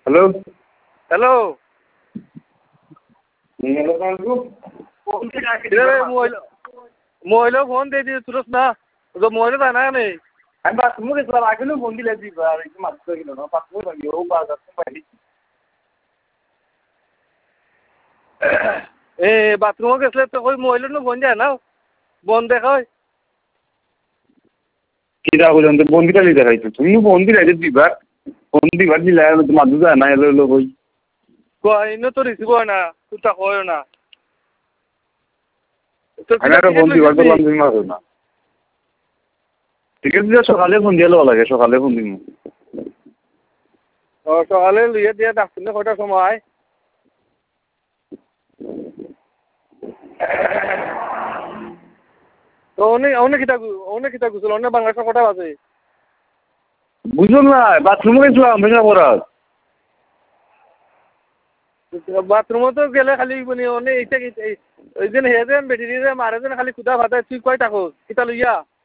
hello hello মহিলা phone দিয়ে দিয়ে তুলস না মহিলা জানা নেই আমি বাথরুমে গেছিলাম আগেও ফোন দিলে দিবার একটু মাত্র গেল না বাথরুমে পাবি ও বাজার পাইলি এ বাথরুমে গেছিলে তো ওই মহিলা ফোন যায় না বন দেখায় কিরা বলেন তো বন্দিটা লিখে রাখছো তুমি বন্দি রাখছো দিবার বন্দি দিবার দিলে মাদু যায় না এলো এলো বই ইনো তো রিসিভ হয় না তুই তা হয় না আমি একটা ফোন দিবার করলাম তুমি মারো না ঠিক আছে সকালে ফোন দিয়ে লওয়া লাগে সকালে ফোন দিন সকালে লইয়ে দিয়ে ডাক্তার কয়টার সময় তো অনেক খিতা গুছিল অনেক বাংলাদেশের কটা বাজে বুঝলাম না বাথরুমে গেছিলাম ভেঙা পড়া বাথরুমে তো গেলে খালি মানে অনেক ওই দিন হে যেন বেটি দিয়ে মারে যেন খালি কুদা ভাতে তুই কয় থাকো কিতা লইয়া